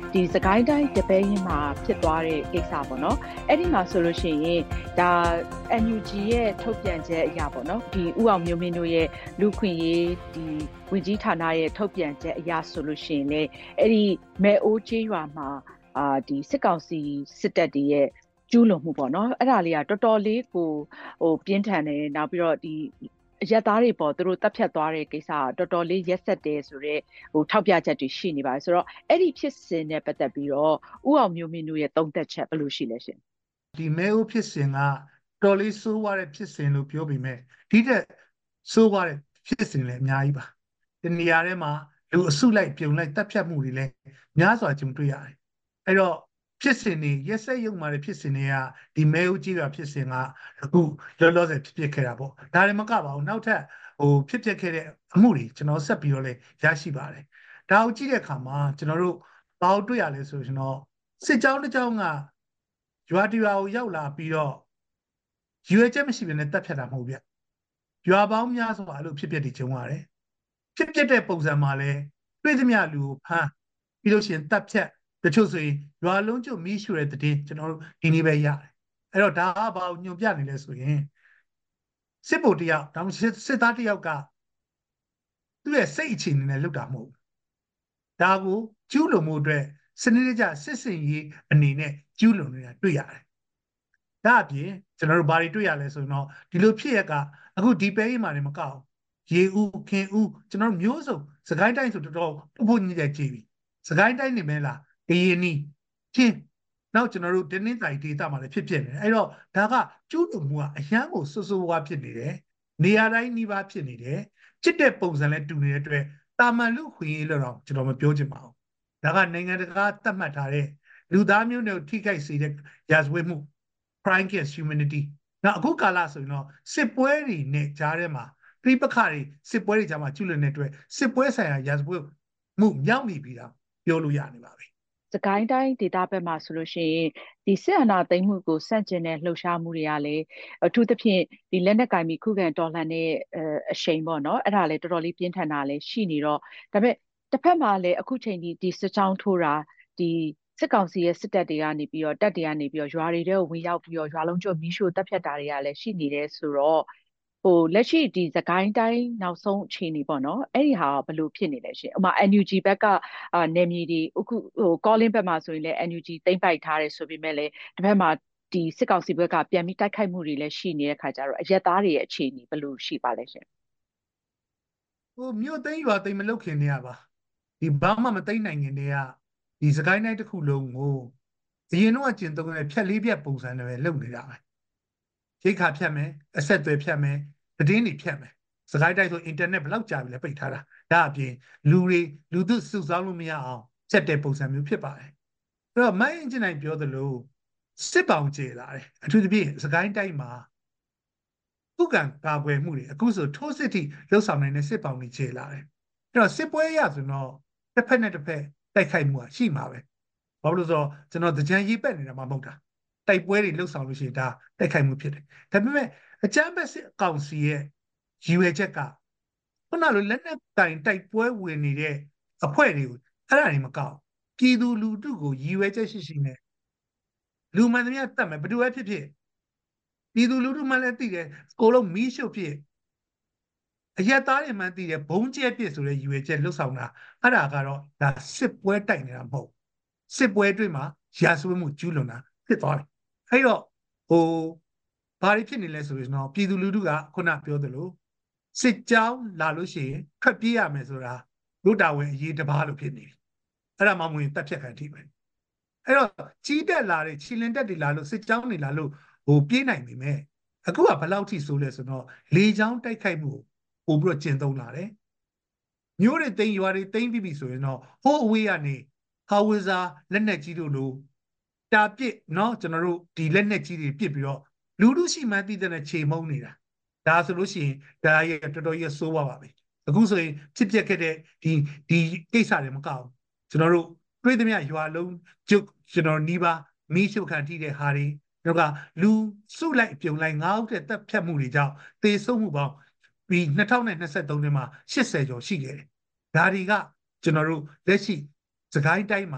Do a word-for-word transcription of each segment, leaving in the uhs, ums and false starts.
ဒီစကိုင်းတိုင်းတပဲရင်မှာဖြစ်သွားတဲ့ကိစ္စပေါ့နော်အဲ့ဒီမှာဆိုလို့ရှိရင်ဒါ N U G ရဲ့ထုတ်ပြန်ချက်အရာပေါ့နော်ဒီဥအောင်မျိုးမင်းတို့ရဲ့လူခွင့်ရေးဒီဝင်ကြီးဌာနရဲ့ထုတ်ပြန်ချက်အရာဆိုလို့ရှိရင်လေအဲ့ဒီမဲအိုးကျေးရွာမှာအာဒီစစ်ကောင်စီစစ်တပ်တွေရဲ့ကျူးလွန်မှုပေါ့နော်အဲ့ဒါလေးကတော်တော်လေးကိုဟိုပြင်းထန်တယ်နောက်ပြီးတော့ဒီရက်သားတွေပေါ့သူတို့တပ်ဖြတ်သွားတဲ့ကိစ္စတော်တော်လေးရက်ဆက်တယ်ဆိုတော့ဟိုထောက်ပြချက်တွေရှိနေပါတယ်ဆိုတော့အဲ့ဒီဖြစ်စဉ်နဲ့ပတ်သက်ပြီးတော့ဥအောင်မျိုးမင်းတို့ရဲ့သုံးသက်ချက်ဘယ်လိုရှိလဲရှင်ဒီမဲအိုးဖြစ်စဉ်ကတော်လေးစိုးရတဲ့ဖြစ်စဉ်လို့ပြောပြီးမဲ့ဒီတဲ့စိုးရတဲ့ဖြစ်စဉ်လည်းအများကြီးပါဒီနေရာထဲမှာလူအစုလိုက်ပြုံလိုက်တပ်ဖြတ်မှုတွေလည်းများစွာကြုံတွေ့ရတယ်အဲ့တော့ဖြစ်စဉ်တွေရက်ဆက်ရုံမာတဲ့ဖြစ်စဉ်တွေကဒီမဲဦးကြီးကဖြစ်စဉ်ကအခုလောလောဆယ်ဖြစ်ဖြစ်ခဲ့တာပေါ့ဒါလည်းမကပါဘူးနောက်ထပ်ဟိုဖြစ်ဖြစ်ခဲ့တဲ့အမှုတွေကျွန်တော်ဆက်ပြီးတော့လည်းရရှိပါတယ်ဒါကိုကြည့်တဲ့အခါမှာကျွန်တော်တို့ဘာလို့တွေ့ရလဲဆိုကျွန်တော်စစ်ကြောင်းတစ်ကြောင်းကရွာတရွာကိုရောက်လာပြီးတော့ရွေချက်မရှိဘဲနဲ့တပ်ဖြတ်တာမဟုတ်ဗျရွာပေါင်းများစွာအဲ့လိုဖြစ်ဖြစ်တွေကျုံရတယ်ဖြစ်ဖြစ်တဲ့ပုံစံမှာလဲတွေ့သမျှလူကိုဖမ်းပြီးလို့ရှိရင်တပ်ဖြတ်တချို့ဆိုရင်ရွာလုံးကျွတ်မီးရှို့တဲ့တဲ့ကျွန်တော်တို့ဒီနေ့ပဲရတယ်အဲ့တော့ဒါကဘာကိုညွန်ပြနေလဲဆိုရင်စစ်ဗိုလ်တယောက်ဒါမှစစ်သားတယောက်ကသူ့ရဲ့စိတ်အခြေအနေနဲ့လုပ်တာမဟုတ်ဘူးဒါကိုကျူးလွန်မှုအတွက်စနစ်တကျစစ်စင်ရေးအနေနဲ့ကျူးလွန်နေတာတွေ့ရတယ်ဒါအပြင်ကျွန်တော်တို့ဘာတွေတွေ့ရလဲဆိုတော့ဒီလိုဖြစ်ရကအခုဒီပဲကြီးမှာနေမကောက်ရေဦးခင်ဦးကျွန်တော်တို့မျိုးစုံစကိုင်းတိုင်းဆိုတော်တော်ဘုံကြီးတဲ့ကြည်ပြီစကိုင်းတိုင်းနေမဲလားကရင်နီချင်းနောက်ကျွန်တော်တို့တင်းနှင်းတိုင်ဒေတာမှာလည်းဖြစ်ဖြစ်နေတယ်အဲ့တော့ဒါကကျူးလွန်မှုကအရန်ကိုဆူဆူဝါဖြစ်နေတယ်နေရာတိုင်းနှီးပါဖြစ်နေတယ်ချစ်တဲ့ပုံစံလည်းတူနေတဲ့အတွက်တာမန်လူခွင့်ရေးလို့တော့ကျွန်တော်မပြောချင်ပါဘူးဒါကနိုင်ငံတကာသတ်မှတ်ထားတဲ့လူသားမျိုးနွယ်ထိခိုက်စေတဲ့ရာဇဝတ်မှု crime against humanity နောက်အခုကာလဆိုရင်တော့စစ်ပွဲတွေနဲ့ကြားထဲမှာပြိပခါတွေစစ်ပွဲတွေကြားမှာကျူးလွန်တဲ့အတွက်စစ်ပွဲဆိုင်ရာရာဇဝတ်မှုမြောက်နေပြီတာပြောလို့ရနေပါပြီစကိုင်းတိုင်းဒေသဘက်မှာဆိုလို့ရှိရင်ဒီစစ်အာဏာသိမ်းမှုကိုစန့်ကျင်တဲ့လှုပ်ရှားမှုတွေကလည်းအထူးသဖြင့်ဒီလက်နက်ကင်ပြီးခုခံတော်လှန်တဲ့အရှိန်ပေါ့နော်အဲ့ဒါလည်းတော်တော်လေးပြင်းထန်တာလည်းရှိနေတော့ဒါပေမဲ့တစ်ဖက်မှာလည်းအခုချိန်ဒီဒီစစ်ကြောင်းထိုးတာဒီစစ်ကောင်စီရဲ့စစ်တပ်တွေကနေပြီးတော့တပ်တွေကနေပြီးတော့ရွာတွေထဲကိုဝင်ရောက်ပြီးတော့ရွာလုံးကျွတ်မီးရှို့တပ်ဖြတ်တာတွေကလည်းရှိနေတယ်ဆိုတော့ဟိုလက်ရှိဒီစကိုင်းတိုင်းနောက်ဆုံးအခြေအနေပေါ့နော်အဲ့ဒီဟာဘယ်လိုဖြစ်နေလဲရှင်ဥမာ N U G ဘက်ကအာနေမြေဒီအခုဟို calling ဘက်မှာဆိုရင်လည်း N U G တိမ့်ပိုက်ထားတယ်ဆိုပေမဲ့လည်းတစ်ဖက်မှာဒီစစ်ကောင်စီဘက်ကပြန်ပြီးတိုက်ခိုက်မှုတွေလည်းရှိနေတဲ့ခါကျတော့အရက်သားတွေရဲ့အခြေအနေဘယ်လိုရှိပါလဲရှင်ဟိုမြို့သိမ်းရွာသိမ်းမလုပ်ခင်တည်းကပါဒီဘာမှမသိမ်းနိုင်ခင်တည်းကဒီစကိုင်းတိုင်းတစ်ခုလုံးကိုအရင်တော့ကျင်သုံးတဲ့ဖြက်လေးပြက်ပုံစံတွေပဲလုပ်နေတာပဲရိတ်ခါဖြတ်မယ်အဆက်အသွယ်ဖြတ်မယ်သတင်းတွေဖြတ်မယ်စကိုင်းတိုင်းဆိုအင်တာနက်ဘယ်လောက်ကြာပြီလဲပိတ်ထားတာဒါအပြင်လူတွေလူသူစုဆောင်းလို့မရအောင်ဆက်တဲ့ပုံစံမျိုးဖြစ်ပါတယ်အဲ့တော့မိုင်းအင်ဂျင်နိုင်ပြောသလိုစစ်ပောင်ကျေလာတယ်အထူးသဖြင့်စကိုင်းတိုင်းမှာခုခံကာကွယ်မှုတွေအခုဆိုထိုးစစ်ထိလှုပ်ဆောင်နိုင်တဲ့စစ်ပောင်တွေကျေလာတယ်အဲ့တော့စစ်ပွဲရဆိုတော့တစ်ဖက်နဲ့တစ်ဖက်တိုက်ခိုက်မှုရှိမှာပဲဘာလို့လဲဆိုတော့ကျွန်တော်ကြံရေးပက်နေတာမှမဟုတ်တာတိုက်ပွဲတွေလှုပ်ဆောင်လို့ရှိရင်ဒါတိုက်ခိုက်မှုဖြစ်တယ်ဒါပေမဲ့အကြမ်းဖက်စစ်ကောင်စီရဲ့ရည်ရွယ်ချက်ကခုနလိုလက်နက်တိုင်တိုက်ပွဲဝင်နေတဲ့အဖွဲ့တွေကိုအဲ့ဒါတွေမကောက်ပြည်သူလူထုကိုရည်ရွယ်ချက်ရှိရှိနဲ့လူမှန်သမျှတတ်မယ်ဘယ်သူပဲဖြစ်ဖြစ်ပြည်သူလူထုမှလည်းသိတယ်ကိုလုံးမီးရှို့ဖြစ်အရက်သားတွေမှသိတယ်ဘုံကျဲပြစ်ဆိုတဲ့ရည်ရွယ်ချက်လှုပ်ဆောင်တာအဲ့ဒါကတော့ဒါစစ်ပွဲတိုက်နေတာမဟုတ်စစ်ပွဲတွေ့မှာရာဇဝတ်မှုကျူးလွန်တာဖြစ်သွားတယ်အဲ့တော့ဟိုဘာတွေဖြစ်နေလဲဆိုရင်တော့ပြည်သူလူထုကခုနပြောသလိုစစ်ကြောင်းလာလို့ရှိရင်ထွက်ပြေးရမယ်ဆိုတာလူတာဝန်အရေးတပါးလို့ဖြစ်နေပြီအဲ့ဒါမှမဟုတ်တက်ဖြတ်ခံထိပဲအဲ့တော့ကြီးတက်လာတဲ့ခြေလင်းတက်တွေလာလို့စစ်ကြောင်းတွေလာလို့ဟိုပြေးနိုင်ပြီမဲ့အခုကဘယ်လောက်ထိဆိုးလဲဆိုတော့လေချောင်းတိုက်ခိုက်မှုပို့ပြီးတော့ကျင်သုံးလာတယ်မျိုးတွေတိမ်ရွာတွေတိမ်ပြီးပြီဆိုရင်တော့ဟိုးအဝေးကနေဟာဝဇာလက်နက်ကြီးတို့လိုတာပစ်เนาะကျွန်တော်တို့ဒီလက်နက်ကြီးတွေပစ်ပြီးတော့လူလူရှိမှန်းသိတဲ့ခြေမုံနေတာဒါဆိုလို့ရှိရင်ဒါရဲ့တော်တော်ကြီးဆိုးပါပါပဲအခုဆိုရင်ဖြစ်ပျက်ခဲ့တဲ့ဒီဒီကိစ္စတွေမကောက်ကျွန်တော်တို့တွေးသမျှရွာလုံးကျုပ်ကျွန်တော်နီးပါမီးရှို့ခံထိတဲ့ဟာတွေတော့ကလူစုလိုက်ပြုံလိုက်ငါးဦးတဲ့တပ်ဖြတ်မှုတွေကြောင့်သေဆုံးမှုပေါင်းပြီး၂၀၂၃ထဲမှာ၈၀ကျော်ရှိခဲ့တယ်ဒါတွေကကျွန်တော်တို့လက်ရှိစကိုင်းတိုင်းမှာဖြ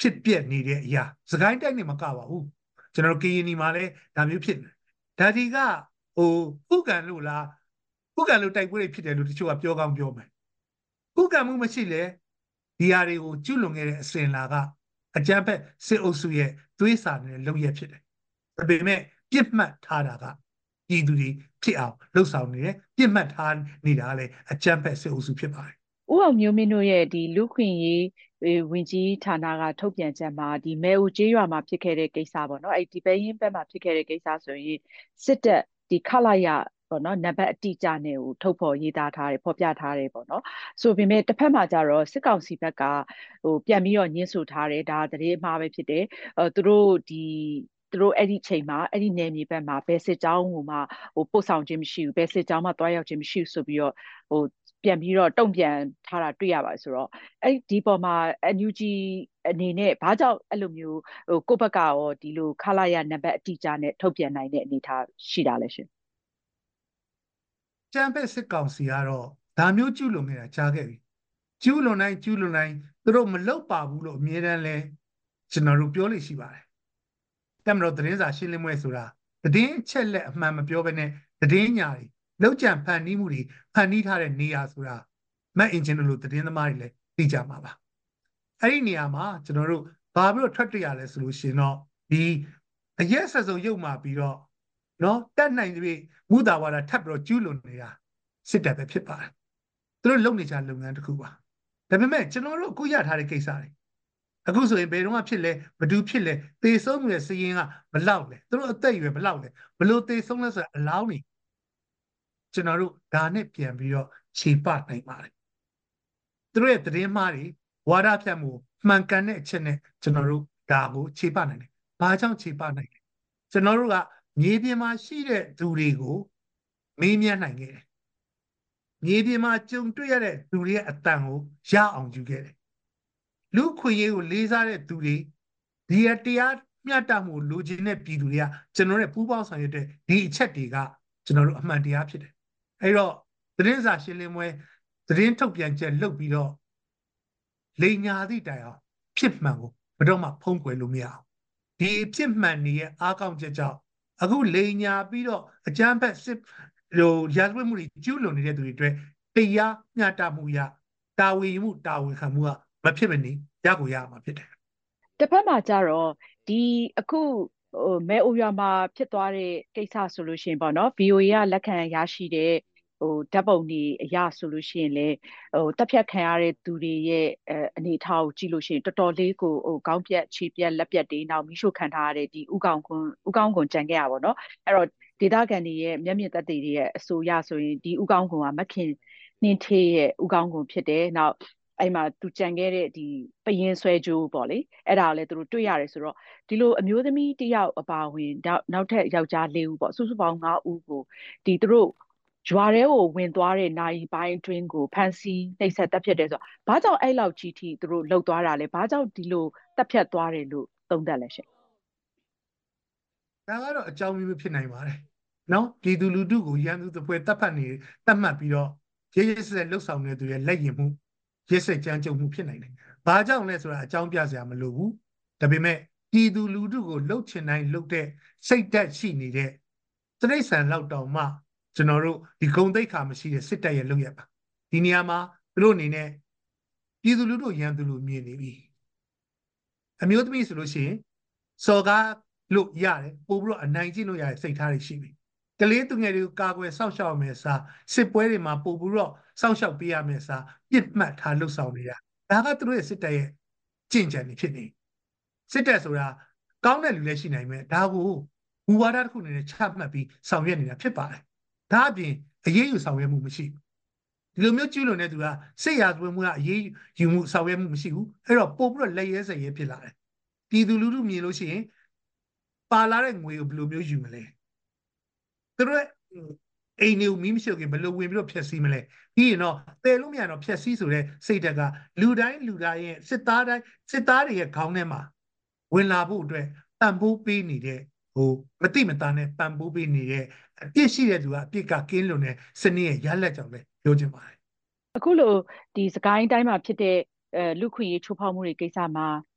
ဖြစ်ပျက်နေတဲ့အရာစကိုင်းတိုင်းနေမကပါဘူးကျွန်တော်ကရင်နီမှာလည်းဒါမျိုးဖြစ်နေဒါဒီကဟိုခုခံလို့လားခုခံလို့တိုက်ပွဲတွေဖြစ်တယ်လို့တချို့ကပြောကောင်းပြောမယ်ခုခံမှုမရှိလေဒီဟာတွေကိုကျွလွန်ခဲ့တဲ့အစဉ်လာကအကြမ်းဖက်စစ်အုပ်စုရဲ့သွေးစာနဲ့လုပ်ရဖြစ်တယ်ဒါပေမဲ့ပြစ်မှတ်ထားတာကပြည်သူတွေဖြစ်အောင်လှုပ်ဆောင်နေတယ်ပြစ်မှတ်ထားနေတာလည်းအကြမ်းဖက်စစ်အုပ်စုဖြစ်ပါတယ်ဦးအောင်မျိုးမင်းတို့ရဲ့ဒီလူခွင့်ရေးဝင်ကြီးဌာနကထုတ်ပြန်ချက်မှာဒီမဲဦးကျေးရွာမှာဖြစ်ခဲ့တဲ့ကိစ္စပေါ့နော်အဲ့ဒီပဲရင်ဘက်မှာဖြစ်ခဲ့တဲ့ကိစ္စဆိုရင်စစ်တပ်ဒီခလာရပေါ့နော်နံပါတ်အတိအကျနဲ့ကိုထုတ်ဖော်ရေးသားထားတယ်ဖော်ပြထားတယ်ပေါ့နော်ဆိုပေမဲ့တစ်ဖက်မှာကျတော့စစ်ကောင်စီဘက်ကဟိုပြန်ပြီးတော့ညှင်းဆိုထားတယ်ဒါတည်းအမှားပဲဖြစ်တယ်အဲသူတို့ဒီသူတို့အဲ့ဒီချိန်မှာအဲ့ဒီနယ်မြေဘက်မှာဘယ်စစ်ကြောင်းဟိုမှာဟိုပို့ဆောင်ခြင်းမရှိဘူးဘယ်စစ်ကြောင်းမှတွားရောက်ခြင်းမရှိဘူးဆိုပြီးတော့ဟိုပြန်ပြီးတော့တုံ့ပြန်ထားတာတွေ့ရပါတယ်ဆိုတော့အဲ့ဒီပေါ်မှာ အန် ယူ ဂျီ အနေနဲ့ဘာကြောင့်အဲ့လိုမျိုးဟိုကိုယ့်ဘက်ကရောဒီလိုခလာရနံပါတ်အတိအကျနဲ့ထုတ်ပြန်နိုင်တဲ့အနေအထားရှိတာလဲရှင်ကျမ်းဖက်စစ်ကောင်စီကတော့ဒါမျိုးကျူးလွန်နေတာကြားခဲ့ပြီကျူးလွန်တိုင်းကျူးလွန်တိုင်းသူတို့မလောက်ပါဘူးလို့အမြဲတမ်းလဲကျွန်တော်တို့ပြောလို့ရှိပါတယ်တက်မလို့သတင်းစာရှင်းလင်းပွဲဆိုတာသတင်းချက်လက်အမှန်မပြောဘဲနဲ့သတင်းညာတွေလောက်ကြံဖန်တီးမှုတွေဖန်တီးထားတဲ့နေရာဆိုတာမတ်အင်ဂျင်တို့လိုသတင်းသမားတွေလည်းသိကြမှာပါအဲ့ဒီနေရာမှာကျွန်တော်တို့ဘာပြီးတော့ထွက်တရလဲဆိုလို့ရှင်တော့ဒီအရက်ဆက်စုံရုပ်มาပြီးတော့နော်တက်နိုင်ပြီမူတာဝါဒထပ်ပြီးတော့ကျူးလွန်နေတာစစ်တပ်ပဲဖြစ်ပါတယ်သူတို့လုပ်နေကြလုပ်ငန်းတစ်ခုပါဒါပေမဲ့ကျွန်တော်တို့အခုရထားတဲ့ကိစ္စတွေအခုဆိုရင်ဘယ်တော့မှဖြစ်လဲဘယ်သူဖြစ်လဲသေဆုံးမှုရဲ့စည်ရင်းကဘလောက်လဲသူတို့အသက်အရွယ်ဘလောက်လဲဘလို့သေဆုံးလဲဆိုအလောင်းနေကျွန်တော်တို့ဒါနဲ့ပြန်ပြီးတော့ခြေပနိုင်ပါတယ်သူတို့ရဲ့သတင်းမှားတွေဝါဒဖြန့်မှုမှန်ကန်တဲ့အချက်နဲ့ကျွန်တော်တို့ဒါကိုခြေပနိုင်တယ်ဘာကြောင့်ခြေပနိုင်လဲကျွန်တော်တို့ကမြေပြင်မှာရှိတဲ့သူတွေကိုမေးမြန်းနိုင်ခဲ့တယ်မြေပြင်မှာကြုံတွေ့ရတဲ့သူတွေရဲ့အတန်ကိုရအောင်ယူခဲ့တယ်လူခွေရေးကိုလေးစားတဲ့သူတွေဒီအတရားမျှတမှုလိုချင်တဲ့ပြည်သူတွေကကျွန်တော်တို့ပူးပေါင်းဆောင်ရွက်တဲ့ဒီအချက်တွေကကျွန်တော်တို့အမှန်တရားဖြစ်တယ်အဲ့တော့သတင်းစာရှင်းလင်းပွဲသတင်းထုတ်ပြန်ချက်လုပ်ပြီးတော့လိန်ညာသည့်တိုင်အောင်ဖြစ်မှန်ကိုဘယ်တော့မှဖုံးကွယ်လို့မရအောင်ဒီဖြစ်မှန်နေရဲ့အားကောင်းချက်ကြောင့်အခုလိန်ညာပြီးတော့အကြမ်းဖက်စစ်ဟိုရာဇဝတ်မှုတွေကျူးလွန်နေတဲ့သူတွေအတွက်တရားမျှတမှုရတာဝန်ယူမှုတာဝန်ခံမှုကမဖြစ်မနေရကိုရမှာဖြစ်တယ်တစ်ဖက်မှာကျတော့ဒီအခုဟိုမဲအိုရွာမှာဖြစ်သွားတဲ့ကိစ္စဆိုလို့ရှိရင်ပေါ့နော် ဗီအိုအေ ကလက်ခံရရှိတဲ့ဟိုဓာတ်ပုံတွေအရဆိုလို့ရှိရင်လေဟိုတပ်ဖြတ်ခံရတဲ့သူတွေရဲ့အဲအနေအထားကိုကြည့်လို့ရှိရင်တော်တော်လေးကိုဟိုခေါင်းပြက်ခြေပြက်လက်ပြက်တွေနောက်မိရှုခံထားရတဲ့ဒီဥကောင်ခွန်းဥကောင်ခွန်းကြံခဲ့ရပါတော့အဲ့တော့ဒေသခံတွေရဲ့မျက်မြင်သက်သေတွေရဲ့အဆိုအရဆိုရင်ဒီဥကောင်ခွန်းကမခင်နှင်းထေးရဲ့ဥကောင်ခွန်းဖြစ်တယ်နောက်အဲ့မှာသူကြံခဲ့တဲ့ဒီပရင်ဆွဲကြိုးပေါ့လေအဲ့ဒါကိုလည်းသူတို့တွေ့ရတယ်ဆိုတော့ဒီလိုအမျိုးသမီးတယောက်အပါဝင်နောက်နောက်ထပ်ယောက်ျား၄ဦးပေါ့စုစုပေါင်း၅ဦးကိုဒီသူတို့ရွာထဲကိုဝင်သွားတဲ့နိုင်ပိုင်းအတွင်းကိုဖမ်းဆီးနှိပ်စက်တပ်ဖြတ်တယ်ဆိုတော့ဘာကြောင့်အဲ့လောက်ကြီးထိသူတို့လှုပ်သွားတာလဲဘာကြောင့်ဒီလိုတပ်ဖြတ်သွားတယ်လို့သုံးသပ်လဲရှင်ဒါကတော့အကြောင်းမျိုးဖြစ်နိုင်ပါတယ်နော်ပြည်သူလူထုကိုရန်သူတစ်ပွဲတပ်ဖတ်နေတတ်မှတ်ပြီးတော့ရဲရဲစက်စက်လှုပ်ဆောင်နေသူရဲ့လက်ရင်မှုရဲစက်ကြမ်းကြုတ်မှုဖြစ်နိုင်တယ်ဘာကြောင့်လဲဆိုတာအကြောင်းပြစရာမလိုဘူးဒါပေမဲ့ပြည်သူလူထုကိုလှုပ်ချင်တိုင်းလှုပ်တဲ့စိတ်ဓာတ်ရှိနေတဲ့တရိษံလောက်တောင်မှကျွန်တော်တို့ဒီဂုံတိတ်ခါမရှိတဲ့စစ်တပ်ရဲ့လုပ်ရပါဒီနေရာမှာသူတို့အနေနဲ့ပြည်သူလူထုရန်သူလူမြင်နေပြီအမျိုးသမီးဆိုလို့ရှိရင်စော်ကားလို့ရတယ်ပို့ပြီးတော့အနိုင်ကျင့်လို့ရတဲ့စိတ်ထားတွေရှိပြီကလေးသူငယ်တွေကိုကာကွယ်စောင့်ရှောက်ရမယ်စားစစ်ပွဲတွေမှာပို့ပြီးတော့စောင့်ရှောက်ပေးရမယ်စားပြစ်မှတ်ထားလှုပ်ဆောင်နေတာဒါကသူတို့ရဲ့စစ်တပ်ရဲ့ကြင်ကြံနေဖြစ်နေစစ်တပ်ဆိုတာကောင်းတဲ့လူလည်းရှိနိုင်မယ်ဒါကိုမူဝါဒတစ်ခုအနေနဲ့ချမှတ်ပြီးဆောင်ရွက်နေတာဖြစ်ပါတယ်ဒါအပြင်အရေးယူဆောင်ရွက်မှုမရှိဘူးဒီလိုမျိုးကျူးလွန်တဲ့သူကစစ်ရာဇဝတ်မှုကအရေးယူမှုဆောင်ရွက်မှုမရှိဘူးအဲ့တော့ပို့ပြီးတော့လက်ရဲစရဲဖြစ်လာတယ်ပြည်သူလူထုမြင်လို့ရှိရင်ပါလာတဲ့ငွေကိုဘယ်လိုမျိုးယူမလဲသူတို့အိမ်တွေကိုမီးမရှိခင်ဘယ်လိုဝင်ပြီးတော့ဖျက်ဆီးမလဲပြီးရင်တော့တည်လို့မရတော့ဖျက်ဆီးဆိုတဲ့စိတ်ဓာတ်ကလူတိုင်းလူတိုင်းရဲ့စစ်သားတိုင်းစစ်သားတွေရဲ့ခေါင်းထဲမှာဝင်လာဖို့အတွက်ပံ့ပိုးပေးနေတဲ့ဟိုမတိမသားနဲ့ပံ့ပိုးပေးနေတဲ့အပြစ်ရှိတဲ့သူကအပြစ်ကကင်းလွန်တဲ့စနစ်ရဲ့ရလက်ကြောင့်လည်းပြောချင်ပါတယ်အခုလိုဒီစကိုင်းတိုင်းမှာဖြစ်တဲ့အဲလူခွင့်ရေးချိုးဖောက်မှုတွေကိစ္စမှာ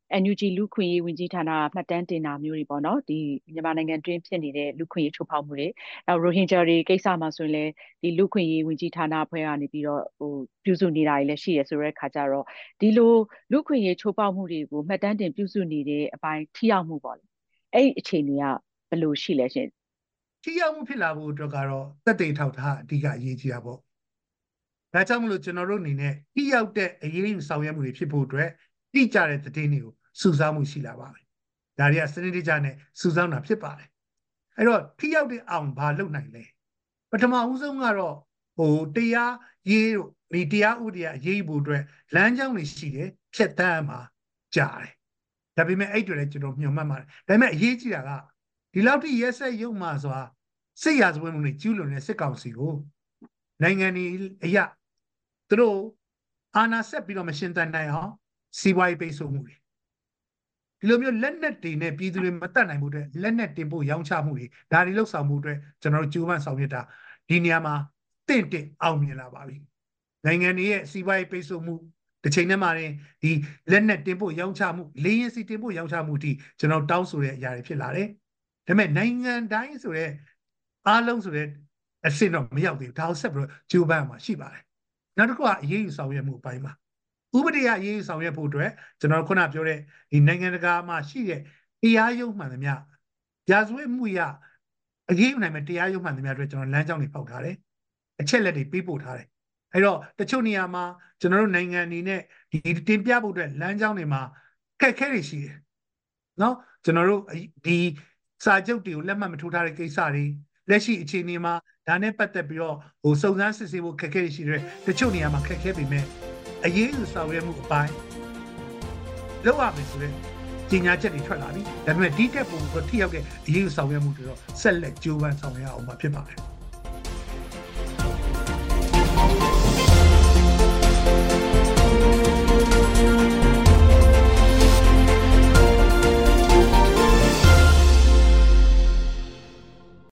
N U G လူခွင့်ရေးဝန်ကြီးဌာနမှတ်တမ်းတင်တာမျိုးတွေပေါ့နော်ဒီမြန်မာနိုင်ငံတွင်းဖြစ်နေတဲ့လူခွင့်ရေးချိုးဖောက်မှုတွေနောက်ရိုဟင်ဂျာတွေကိစ္စမှာဆိုရင်လည်းဒီလူခွင့်ရေးဝန်ကြီးဌာနအဖွဲ့ကနေပြီးတော့ဟိုပြုစုနေတာတွေလည်းရှိရဆိုတဲ့ခါကျတော့ဒီလိုလူခွင့်ရေးချိုးဖောက်မှုတွေကိုမှတ်တမ်းတင်ပြုစုနေတဲ့အပိုင်းထိရောက်မှုပေါ့လေအဲ့ဒီအခြေအနေကဘယ်လိုရှိလဲရှင်ထိရောက်မှုဖြစ်လာဖို့အတွက်ကတော့သက်သေထောက်ထားအဓိကအရေးကြီးတာပေါ့ဒါကြောင့်မလို့ကျွန်တော်တို့အနေနဲ့ထိရောက်တဲ့အရေးယူဆောင်ရွက်မှုတွေဖြစ်ဖို့အတွက်တိကျတဲ့သတင်းတွေကိုစုဆောင်းမှုရှိလာပါမယ်။ဒါတွေကစနစ်တကျနဲ့စုဆောင်းတာဖြစ်ပါတယ်။အဲ့တော့ထိရောက်တဲ့အောင်ဘာလုပ်နိုင်လဲ။ပထမဦးဆုံးကတော့ဟိုတရားရေးတို့ဒီတရားဥပဒေအရေးဖို့အတွက်လမ်းကြောင်းတွေရှိတယ်ဖြတ်သန်းမှာကြားတယ်။ဒါပေမဲ့အဲ့တွေလည်းကျွန်တော်ညွှန်မှတ်ပါတယ်။ဒါပေမဲ့အရေးကြီးတာကဒီလောက်ထိရဲစက်ရုံမှာဆိုတာစစ်ရာဇဝတ်မှုတွေကျူးလွန်တဲ့စစ်ကောင်စီကိုနိုင်ငံကြီးအရာသူတို့အာဏာဆက်ပြီးတော့မရှင်သန်နိုင်အောင်စီးပွားရေးပိတ်ဆို့မှုတွေဒီလိုမျိုးလက်နက်တွေနဲ့ပြည်သူတွေမတတ်နိုင်မှုတွေလက်နက်တင်ဖို့ရောင်းချမှုတွေဒါတွေလှုပ်ဆောင်မှုတွေကျွန်တော်တို့ကြိုးပမ်းဆောင်ရွက်တာဒီနေရာမှာတင့်တင့်အောင်မြင်လာပါပြီနိုင်ငံတွေရဲ့စီးပွားရေးပိတ်ဆို့မှုတစ်ချိန်တည်းမှာဒီလက်နက်တင်ဖို့ရောင်းချမှုလေရင်စီတင်ဖို့ရောင်းချမှုအထိကျွန်တော်တောင်းဆိုတဲ့အရာတွေဖြစ်လာတယ်ဒါပေမဲ့နိုင်ငံတိုင်းဆိုတဲ့အားလုံးဆိုတဲ့အဆင့်တော့မရောက်သေးဘူးဒါကိုဆက်ပြီးတော့ကြိုးပမ်းမှာရှိပါတယ်နောက်တစ်ခုကအရေးယူဆောင်ရွက်မှုအပိုင်းမှာဥပဒေအရေးယူဆောင်ရွက်ဖို့အတွက်ကျွန်တော်ခုနပြောတဲ့ဒီနိုင်ငံတကာမှာရှိတဲ့တရားရုံးမှန်သမျှရာဇဝတ်မှုရအရေးယူနိုင်မဲ့တရားရုံးမှန်သမျှအတွက်ကျွန်တော်လမ်းကြောင်းတွေပေါက်ထားတယ်အချက်လက်တွေပေးပို့ထားတယ်အဲ့တော့တချို့နေရာမှာကျွန်တော်တို့နိုင်ငံအနေနဲ့ဒီတင်ပြဖို့အတွက်လမ်းကြောင်းတွေမှာခက်ခဲတွေရှိတယ်နော်ကျွန်တော်တို့ဒီစာချုပ်တွေကိုလက်မှတ်မထိုးထားတဲ့ကိစ္စတွေလက်ရှိအခြေအနေမှာဒါနဲ့ပတ်သက်ပြီးတော့ဟိုစုံစမ်းစစ်ဆေးဖို့ခက်ခဲရှိတယ်တချို့နေရာမှာခက်ခဲပေမဲ့အရေးယူဆောင်ရွက်မှုအပိုင်းလောက်ရမယ်ဆိုတဲ့ကြီးညာချက်တွေထွက်လာပြီဒါပေမဲ့ဒီတက်ပုံကိုထိရောက်တဲ့အရေးယူဆောင်ရွက်မှုတွေတော့ဆက်လက်ကြိုးပမ်းဆောင်ရွက်အောင်မှာဖြစ်ပါတယ်